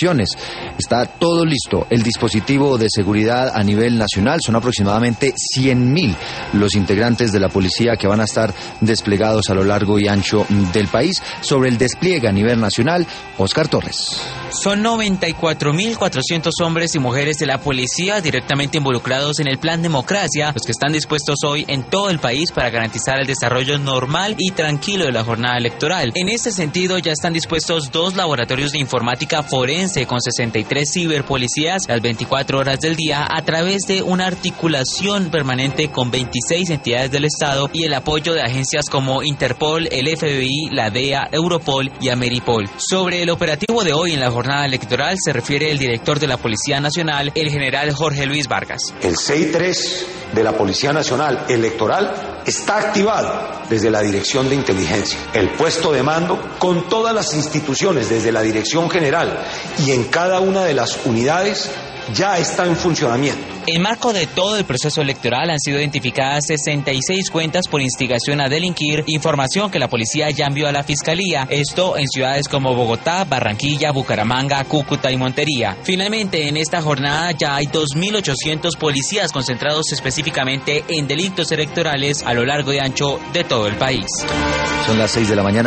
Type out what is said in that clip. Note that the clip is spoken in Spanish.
elecciones. Está todo listo. El dispositivo de seguridad a nivel nacional, son aproximadamente 100.000 los integrantes de la policía que van a estar desplegados a lo largo y ancho del país. Sobre el despliegue a nivel nacional, Oscar Torres. Son 94.400 hombres y mujeres de la policía directamente involucrados en el Plan Democracia, los que están dispuestos hoy en todo el país para garantizar el desarrollo normal y tranquilo de la jornada electoral. En este sentido, ya están dispuestos 2 laboratorios de informática forense con 63 ciberpolicías las 24 horas del día a través de una articulación permanente con 26 entidades del Estado y el apoyo de agencias como Interpol, el FBI, la DEA, Europol y Ameripol. Sobre el operativo de hoy en la jornada electoral se refiere el director de la Policía Nacional, el general Jorge Luis Vargas. El CI3 de la Policía Nacional Electoral está activado desde la Dirección de Inteligencia. El puesto de mando con todas las instituciones desde la Dirección General y en cada una de las unidades ya está en funcionamiento. En marco de todo el proceso electoral han sido identificadas 66 cuentas por instigación a delinquir, información que la policía ya envió a la Fiscalía, esto en ciudades como Bogotá, Barranquilla, Bucaramanga, Cúcuta y Montería. Finalmente, en esta jornada ya hay 2.800 policías concentrados específicamente en delitos electorales a lo largo y ancho de todo el país. Son las 6 de la mañana.